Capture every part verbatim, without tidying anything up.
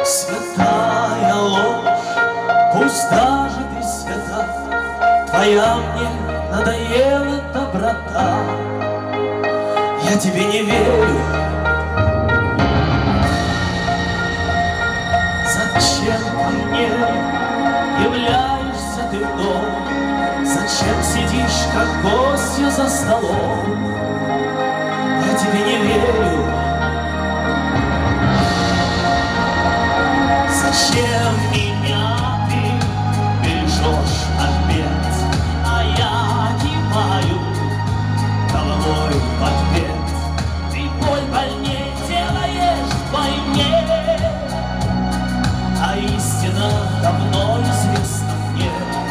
Святая ложь, пусть даже ты свята, твоя мне надоела доброта. Я тебе не верю. Зачем ко мне являешься ты вновь? Зачем сидишь, как гостья за столом? Я тебе не верю. Зачем меня ты бережешь от бед, а я киваю головой в ответ? Ты боль больней делаешь вдвойне, а истина давно известна мне.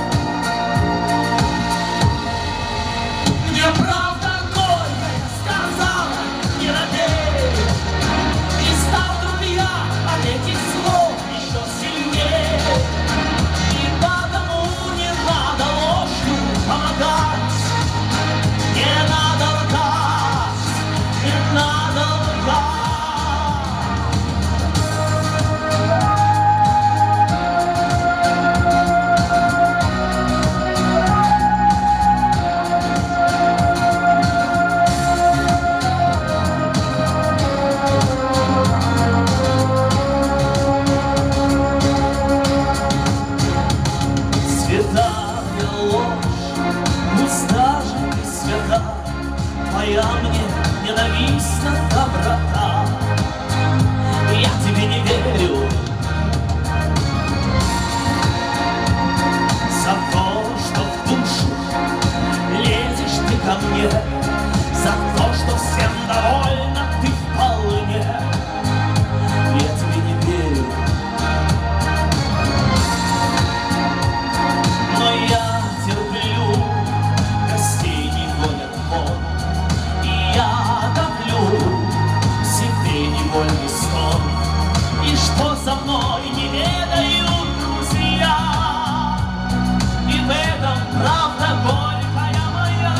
Мне правда горько сказала, не робей, и стал вдруг я от этих слов еще сильнее. И потому не надо ложью помогать, не надо лгать, не надо лгать. Святая ложь, пусть даже ты свята, твоя мне ненавистна доброта. Я тебе не верю за то, что в душу лезешь ты ко мне, за то, что всем довольна ты вполне. Я тебе не верю. Но я терплю, гостей не гонят вон, и я давлю себе невольный сон. И что со мной не ведают друзья, и в этом правда горькая моя.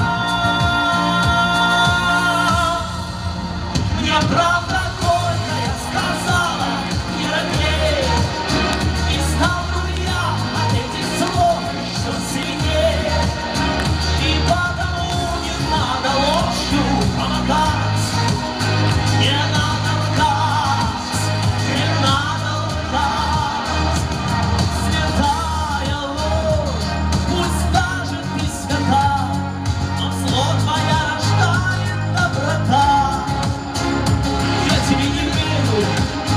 Мне правда горькая сказала, не робей, и стал вдруг я от этих слов еще сильнее. И потому не надо ложью помогать, не надо лгать, не надо лгать. Святая ложь, пусть даже ты свята, но зло твоя рождает доброта. Я тебе не верю.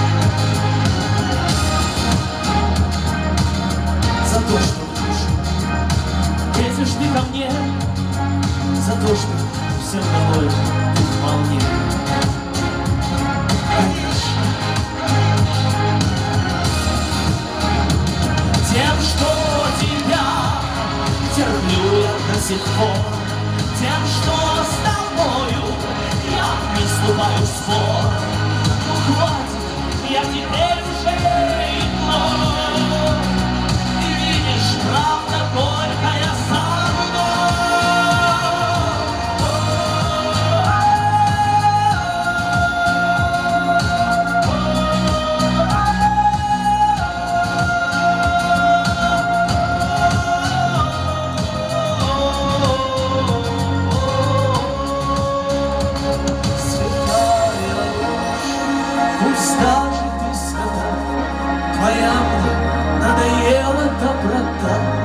За то, что в душу лезешь ты ко мне, за то, что всем доволен ты вполне. Конечно. Тем, что тебя терплю я до сих пор, тем, что с тобою я не вступаю в спор. Ну хватит, я теперь уже иной. Ты видишь, правда горькая со пусть даже ты свята, твоя мне надоела доброта.